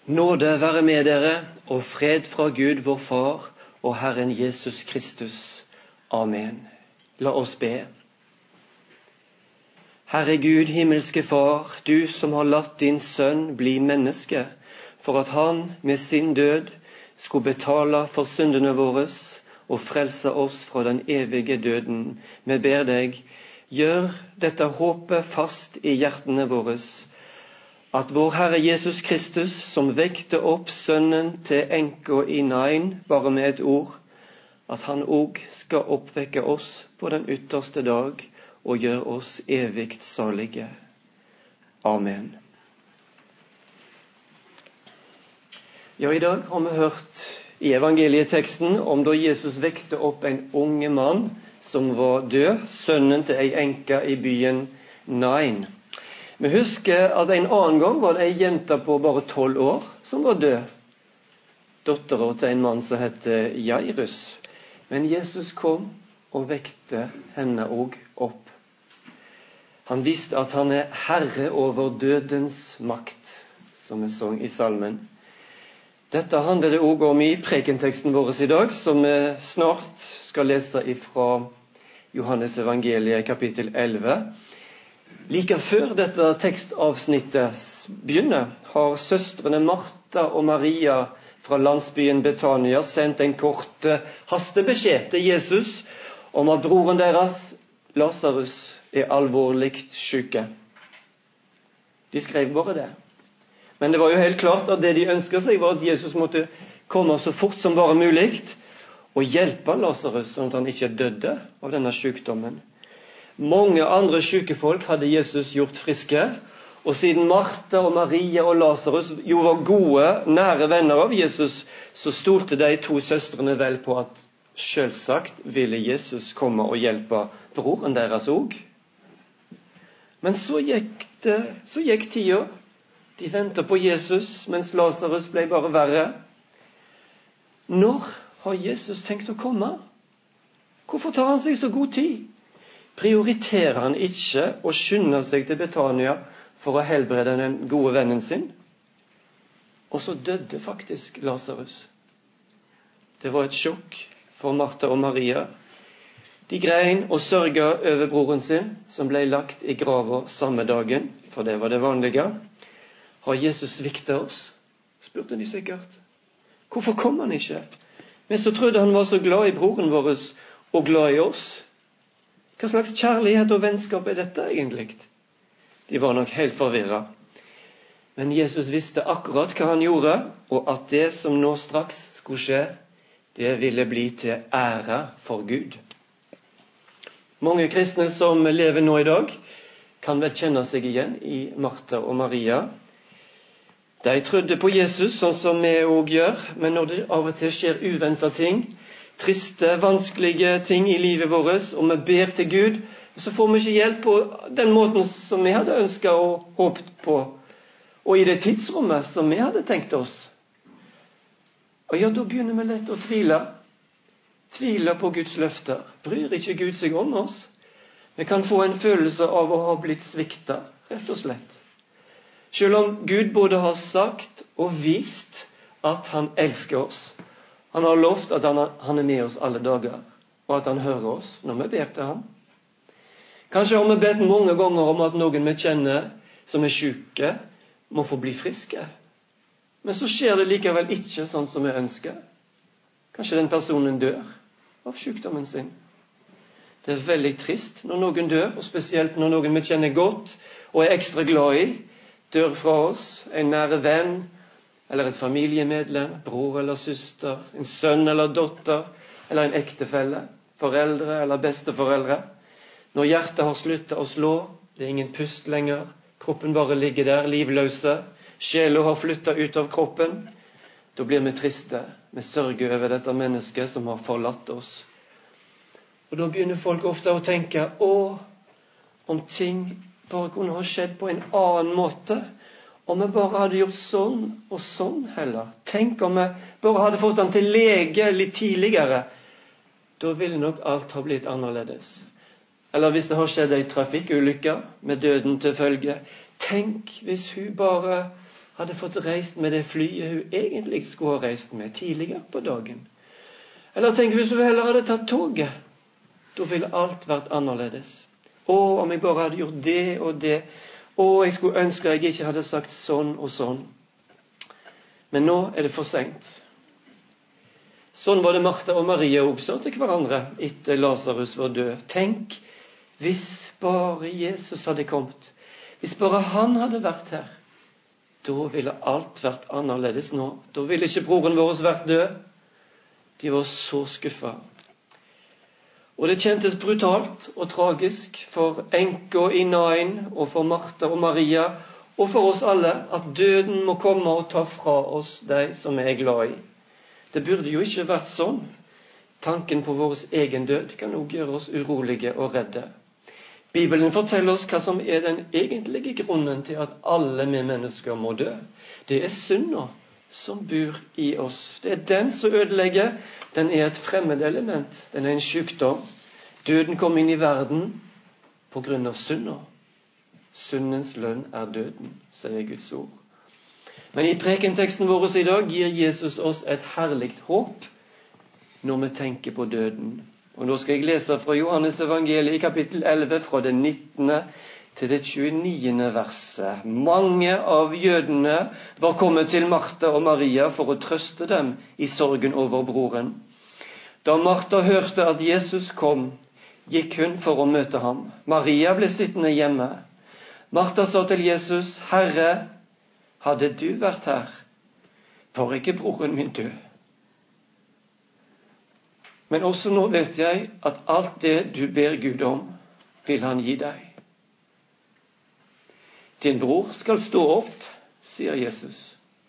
Nåde være med dere, og fred fra Gud vår Far og Herren Jesus Kristus. Amen. La oss be. Herre Gud, himmelske Far, du som har latt din sønn bli menneske, for at han med sin død skulle betale for syndene våre og frelse oss fra den evige døden. Vi ber deg, gjør dette håpet fast i hjertene våre, at vår Herre Jesus Kristus, som vekte opp sønnen til enka i Nain bare med et ord, at han også skal oppvekke oss på den ytterste dag og gjøre oss evigt salige. Amen. Ja, i dag har vi hørt i evangelieteksten om da Jesus vekte opp en unge mann som var død, sønnen til ei enke i byen Nain. Vi husker at en annen gang var det ei jente på bare 12 år som var død. Datteren til en mann som hette Jairus. Men Jesus kom og vekte henne også opp. Han viste at han er herre over dødens makt, som vi sang i salmen. Dette handler det også om i prekenteksten vår i dag, som vi snart skal lese fra Johannes evangeliet kapittel 11. Like før dette tekstavsnittet begynner, har søstrene Martha og Maria fra landsbyen Betania sendt en kort hastebeskjed til Jesus om at broren deres, Lazarus, er alvorlig syke. De skrev bare det. Men det var jo helt klart at det de ønsket seg var at Jesus måtte komme så fort som bare mulig og hjelpe Lazarus, sånn at han ikke døde av denne sykdommen. Mange andre syke folk hadde Jesus gjort friske, og siden Martha og Maria og Lazarus jo var gode, nære venner av Jesus, så stolte de to søstrene vel på at selvsagt ville Jesus komme og hjelpe broren deres også. Men så gikk tida. De ventet på Jesus, mens Lazarus ble bare verre. Når har Jesus tenkt å komme? Hvorfor tar han seg så god tid? Prioriterer han ikke å skynde seg til Betania for å helbrede den gode vennen sin? Og så døde faktisk Lazarus. Det var et sjokk for Martha og Maria. De grein og sørget over broren sin, som ble lagt i grava samme dagen, for det var det vanlige. Har Jesus sviktet oss? Spurte de sikkert. Hvorfor kom han ikke? Men så trodde han var så glad i broren vår og glad i oss. Hva slags kjærlighet og vennskap er dette egentlig? De var nok helt forvirret. Men Jesus visste akkurat hva han gjorde, og at det som nå straks skulle skje, det ville bli til ære for Gud. Mange kristne som lever nå i dag, kan vel kjenne seg igjen i Martha og Maria. De trodde på Jesus, sånn som vi også gjør, men når det av og til skjer uventet ting, triste, vanskelige ting i livet vårt, og vi ber til Gud, så får vi ikke hjelp på den måten som vi hadde ønsket og håpet på, og i det tidsrommet som vi hadde tenkt oss. Og ja, da begynner vi lett å tvile. Tvile på Guds løfter. Bryr ikke Gud seg om oss? Vi kan få en følelse av å ha blitt sviktet, rett og slett. Selv om Gud både har sagt og vist at han elsker oss. Han har lovt at han er med oss alle dager, og at han hører oss når vi ber til ham. Kanskje har vi bedt mange ganger om at noen vi kjenner som er syke, må få bli friske. Men så skjer det likevel ikke sånn som vi ønsker. Kanskje den personen dør av sykdommen sin. Det er veldig trist når noen dør, og spesielt når noen vi kjenner godt og er ekstra glad i, dør fra oss, en nære venn, eller et familiemedlem, bror eller søster, en sønn eller datter, eller en ektefelle, foreldre eller besteforeldre. Når hjertet har sluttet å slå, det er ingen pust lenger, kroppen bare ligger der, livløse, sjela har flyttet ut av kroppen, da blir vi triste, vi sørger over dette mennesket som har forlatt oss. Og da begynner folk ofte å tenke, om ting bare kunne ha skjedd på en annen måte, om vi bare hadde gjort sånn og sånn heller. Tenk om vi bare hadde fått han til lege litt tidligere. Da ville nok alt ha blitt annerledes. Eller hvis det har skjedd en trafikkulykke med døden til følge. Tenk hvis hun bare hadde fått reist med det flyet hun egentlig skulle ha reist med tidligere på dagen. Eller tenk hvis hun heller hadde tatt toget. Da ville alt vært annerledes. Om jeg bare hadde gjort det og det. Jeg skulle ønske jeg ikke hadde sagt sånn og sånn. Men nå er det for sent. Sånn var det Martha og Maria også til hverandre etter Lazarus var død. Tenk hvis bare Jesus hadde kommet. Hvis bare han hadde vært her. Da ville alt vært annerledes nå. Da ville ikke broren vår vært død. De var så skuffet. Og det kjentes brutalt og tragisk for enka i Nain og for Martha og Maria og for oss alle at døden må komme og ta fra oss de som er glad i. Det burde jo ikke vært sånn. Tanken på vår egen død kan også gjøre oss urolige og redde. Bibelen forteller oss hva som er den egentlige grunnen til at alle vi mennesker må dø. Det er synda som bor i oss. Det er den som ødelegger. Den er et fremmed element. Den er en sykdom. Døden kom inn i verden på grunn av synda. Syndens lønn er døden, sier Guds ord. Men i prekenteksten vår i dag gir Jesus oss et herligt håp når vi tenker på døden. Og nå skal jeg lese fra Johannes evangeliet i kapittel 11 fra det 19. til det 29. verset. Mange av jødene var kommet til Martha og Maria for å trøste dem i sorgen over broren. Da Martha hørte at Jesus kom, gikk hun for å møte ham. Maria ble sittende hjemme. Martha sa til Jesus, Herre, hadde du vært her, var ikke broren min død. Men også nå vet jeg at alt det du ber Gud om, vil han gi deg. Din bror skal stå opp, sier Jesus.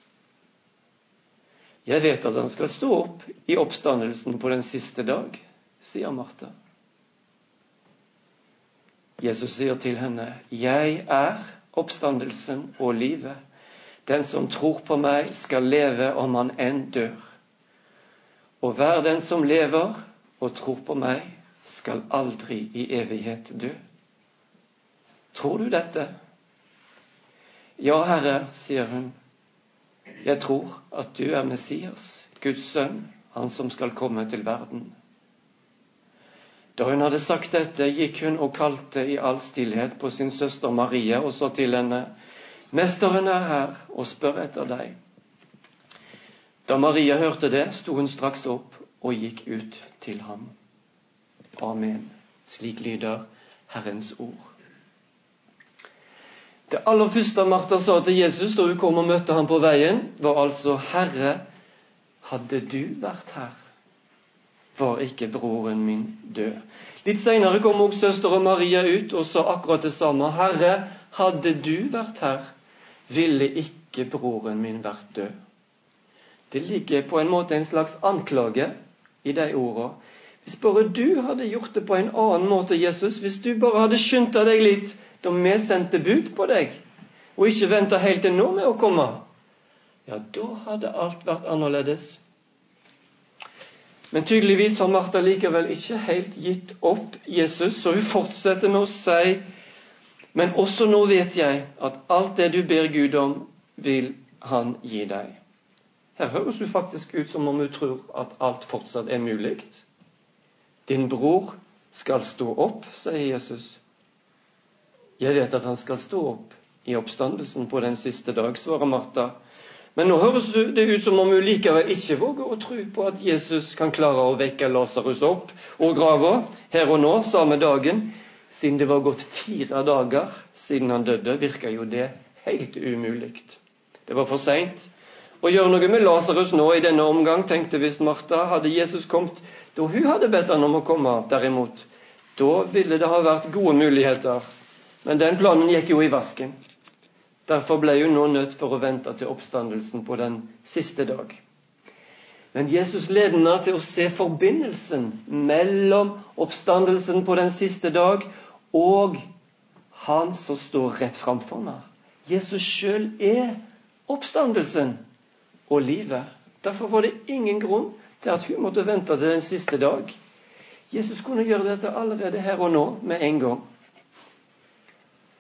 Jeg vet at han skal stå opp i oppstandelsen på den siste dag, sier Martha. Jesus sier til henne, jeg er oppstandelsen og livet. Den som tror på meg skal leve om han enn dør. Og hver den som lever og tror på meg skal aldri i evighet dø. Tror du dette? Ja, Herre, sier hun. Jeg tror at du er Messias, Guds sønn, han som skal komme til verden. Da hun hadde sagt dette, gikk hun og kalte i all stillhet på sin søster Maria og sa til henne, Mesteren er her og spør etter deg. Da Maria hørte det, sto hun straks opp og gikk ut til ham. Amen. Slik lyder Herrens ord. Det aller første Martha sa til Jesus da hun kom og møtte ham på veien, var altså, Herre, hadde du vært her, var ikke broren min død. Litt senere kom også søster Maria ut og sa akkurat det samme. Herre, hadde du vært her, ville ikke broren min vært død. Det ligger på en måte en slags anklage i de ordene. Hvis bare du hadde gjort det på en annen måte, Jesus, hvis du bare hadde skyndt deg litt da vi sendte bud på deg, og ikke ventet helt til nå med å komme, ja, da hadde alt vært annerledes. Men tydeligvis har Martha likevel ikke helt gitt opp Jesus, så hun fortsetter med å si, men også nå vet jeg at alt det du ber Gud om, vil han gi deg. Her høres det faktisk ut som om hun tror at alt fortsatt er mulig. Din bror skal stå opp, sier Jesus. Jeg vet at han skal stå opp i oppstandelsen på den siste dag, svarer Martha. Men nå høres det ut som om hun likevel ikke våger å tro på at Jesus kan klare å vekke Lazarus opp og grave her og nå, samme dagen. Siden det var gått 4 dager siden han døde, virker jo det helt umulig. Det var for sent å gjøre noe med Lazarus nå i denne omgang, tenkte visst Martha. Hadde Jesus kommet da hun hadde bedt han om å komme, derimot, da ville det ha vært gode muligheter. Men den planen gikk jo i vasken. Derfor ble hun nå nødt for å vente til oppstandelsen på den siste dag. Men Jesus leder henne til å se forbindelsen mellom oppstandelsen på den siste dag og han som står rett framfor henne. Jesus selv er oppstandelsen og livet. Derfor var det ingen grunn til at hun måtte vente til den siste dag. Jesus kunne gjøre dette allerede her og nå med en gang.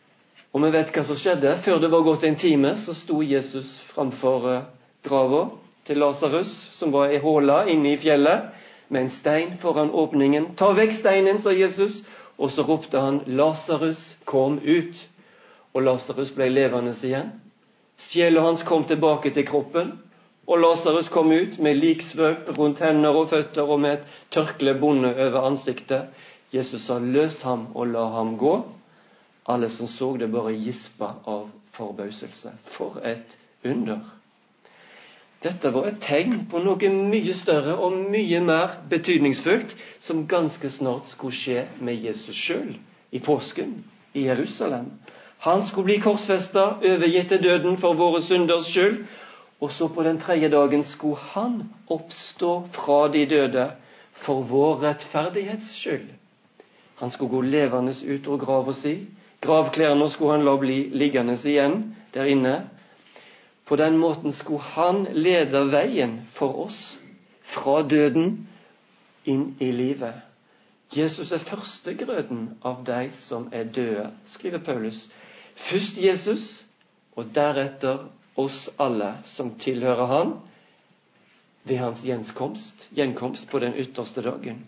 Og vi vet hva som skjedde. Før det var gått en time, så sto Jesus framfor grava til Lazarus, som var i håla inne i fjellet, med en stein foran åpningen. Ta vekk steinen, sa Jesus, og så ropte han, Lazarus, kom ut. Og Lazarus ble levende igjen. Sjela hans kom tilbake til kroppen, og Lazarus kom ut med liksvøp rundt hender og føtter og med et tørkle bundet over ansiktet. Jesus sa, løs ham og la ham gå. Alle som så det bare gispa av forbauselse. For et under! Dette var et tegn på noe mye større og mye mer betydningsfullt som ganske snart skulle skje med Jesus selv i påsken i Jerusalem. Han skulle bli korsfestet, overgitt til døden for våre synders skyld, og så på den 3. dagen skulle han oppstå fra de døde for vår rettferdighets skyld. Han skulle gå levende ut og grave si. Gravklærne skulle han la bli liggende igjen der inne. På den måten skulle han lede veien for oss fra døden inn i livet. Jesus er førstegrøden av de som er døde, skriver Paulus. Først Jesus, og deretter oss alle som tilhører han ved hans gjenkomst på den ytterste dagen.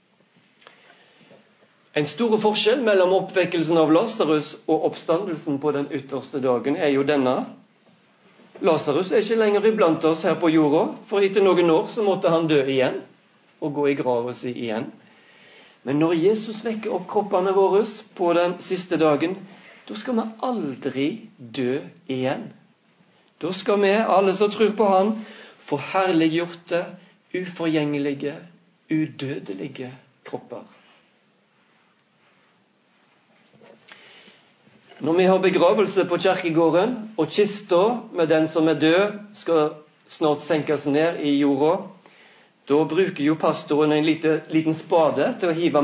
En stor forskjell mellom oppvekkelsen av Lazarus og oppstandelsen på den ytterste dagen er jo denne. Lazarus er ikke lenger iblant oss her på jorda, for etter noen år så måtte han dø igjen og gå i grava si igjen. Men når Jesus vekker opp kroppene våre på den siste dagen, da skal vi aldri dø igjen. Da skal vi, alle som tror på han, få herliggjorte, uforgjengelige, udødelige kropper. Når vi har begravelse på kirkegården, og kista med den som er død skal snart senkes ned i jorda, da bruker jo pastoren en liten spade til å hive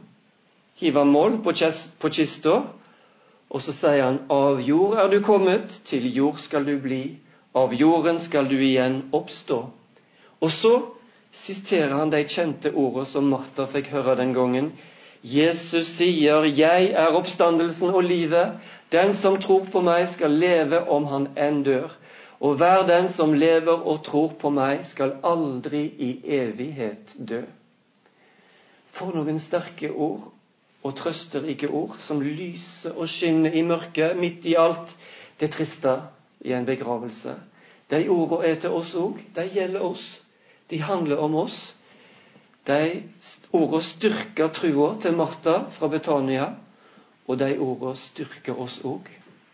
moll på kista, og så sier han, av jord er du kommet, til jord skal du bli, av jorden skal du igjen oppstå. Og så siterer han de kjente ordene som Martha fikk høre den gangen. Jesus sier, jeg er oppstandelsen og livet. Den som tror på meg skal leve om han enn dør. Og hver den som lever og tror på meg skal aldri i evighet dø. For noen sterke ord og trøsterike ord som lyser og skinner i mørket midt i alt det triste i en begravelse. De ordene er til oss også. De gjelder oss. De handler om oss. De ordene styrker trua til Martha fra Betania, og de ordene styrker oss også.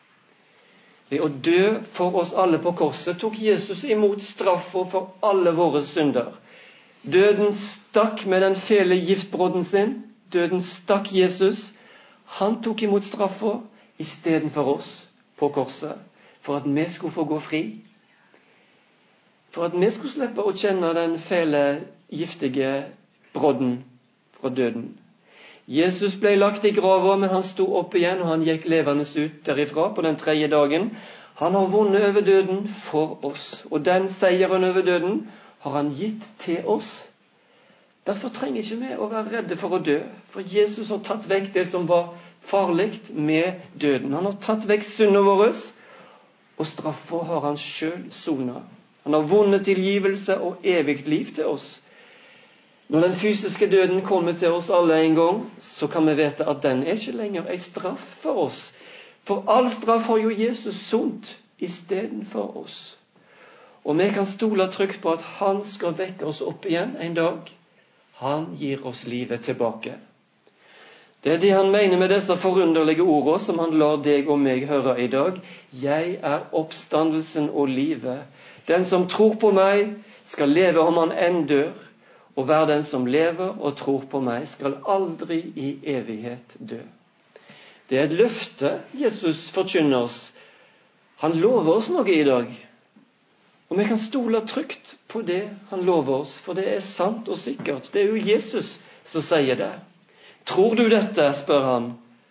Ved å dø for oss alle på korset tok Jesus imot straffa for alle våre synder. Døden stakk med den fele giftbrodden sin. Døden stakk Jesus. Han tok imot straffa i stedet for oss på korset, for at vi skulle få gå fri. For at vi skulle slippe å kjenne den fele, giftige brodden fra døden. Jesus ble lagt i grava, men han sto opp igjen, og han gikk levende ut derifra på den 3. dagen. Han har vunnet over døden for oss, og den seieren over døden har han gitt til oss. Derfor trenger ikke vi å være redde for å dø, for Jesus har tatt vekk det som var farlig med døden. Han har tatt vekk synden vår, og straffa har han selv sonet. Han har vunnet tilgivelse og evig liv til oss. Når den fysiske døden kommer til oss alle en gang, så kan vi vite at den er ikke lenger en straff for oss. For all straff har jo Jesus sont i stedet for oss. Og vi kan stole trygt på at han skal vekke oss opp igjen en dag. Han gir oss livet tilbake. Det er det han mener med disse forunderlige ordene som han lar deg og meg høre i dag. Jeg er oppstandelsen og livet. Den som tror på meg skal leve om han enn dør. Og hver den som lever og tror på meg skal aldri i evighet dø. Det er et løfte Jesus forkynner oss. Han lover oss noe i dag. Og vi kan stole trygt på det han lover oss, for det er sant og sikkert. Det er jo Jesus som sier det. Tror du dette, spør han.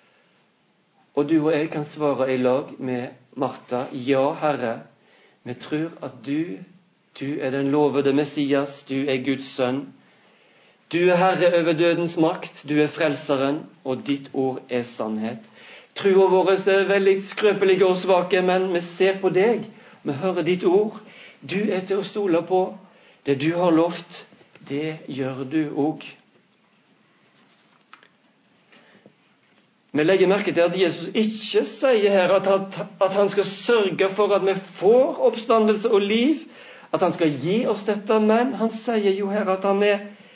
Og du og jeg kan svare i lag med Martha, ja, Herre, vi tror at du er den lovede Messias, du er Guds sønn. Du er herre over dødens makt, du er frelseren, og ditt ord er sannhet. Troen vår er veldig skrøpelige og svake, men vi ser på deg. Vi hører ditt ord. Du er til å stole på. Det du har lovt, det gjør du også. Vi legger merke til at Jesus ikke sier her at han skal sørge for at vi får oppstandelse og liv, at han skal gi oss dette, men han sier jo her at han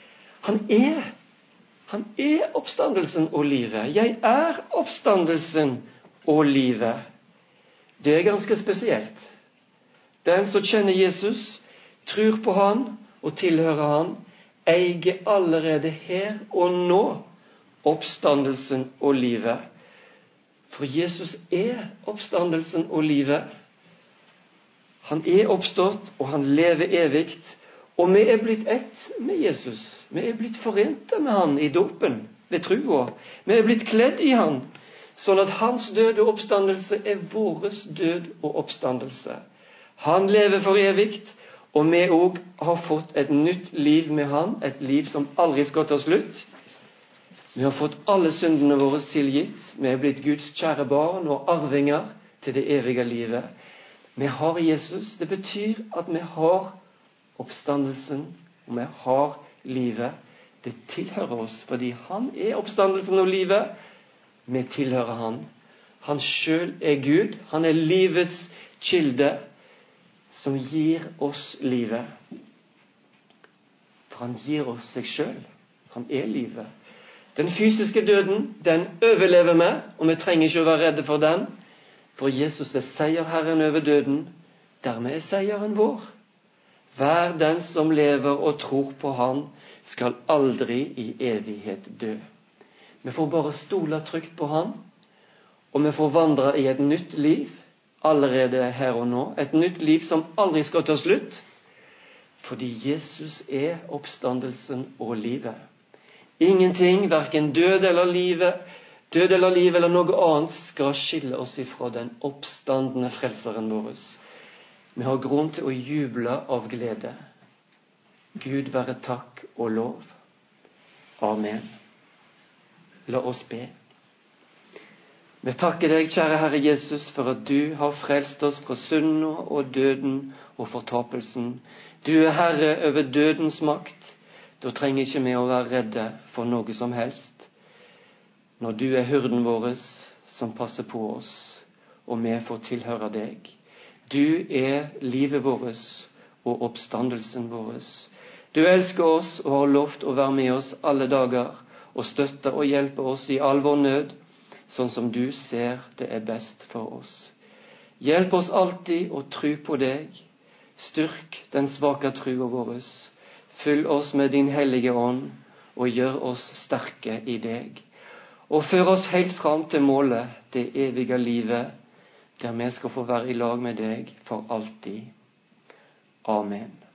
er oppstandelsen og livet. Jeg er oppstandelsen og livet. Det er ganske spesielt. Den som kjenner Jesus, tror på han og tilhører han, eier allerede her og nå oppstandelsen og livet. For Jesus er oppstandelsen og livet. Han er oppstått, og han lever evigt. Og vi er blitt ett med Jesus. Vi er blitt forente med han i dåpen, ved troa. Vi er blitt kledd i han, sånn at hans død og oppstandelse er våres død og oppstandelse. Han lever for evigt, og vi også har fått et nytt liv med han, et liv som aldri skal ta slutt. Vi har fått alle syndene våre tilgitt. Vi er blitt Guds kjære barn og arvinger til det evige livet. Vi har Jesus. Det betyr at vi har oppstandelsen, og vi har livet. Det tilhører oss, fordi han er oppstandelsen og livet. Vi tilhører han. Han selv er Gud. Han er livets kilde, som gir oss livet. For han gir oss seg selv. Han er livet. Den fysiske døden, den overlever vi, og vi trenger ikke å være redde for den. For Jesus er seierherren over døden. Dermed er seieren vår. Hver den som lever og tror på han, skal aldri i evighet dø. Vi får bare stole trygt på han, og vi får vandre i et nytt liv, allerede her og nå. Et nytt liv som aldri skal ta slutt, fordi Jesus er oppstandelsen og livet. Ingenting, hverken død eller liv eller noe annet, skal skille oss ifra den oppstandende frelseren vår. Vi har grunn til å juble av glede. Gud være takk og lov. Amen. La oss be. Vi takker deg, kjære Herre Jesus, for at du har frelst oss fra synden og døden og fortapelsen. Du er Herre over dødens makt. Da trenger ikke vi å være redde for noe som helst. Når du er hyrden vår som passer på oss, og vi får tilhøre deg. Du er livet vårt og oppstandelsen vår. Du elsker oss og har lovt å være med oss alle dager, og støtte og hjelpe oss i all vår nød, sånn som du ser det er best for oss. Hjelp oss alltid å tro på deg. Styrk den svake troen vår. Fyll oss med din hellige ånd, og gjør oss sterke i deg. Og før oss helt fram til målet, det evige livet, der vi skal få være i lag med deg for alltid. Amen.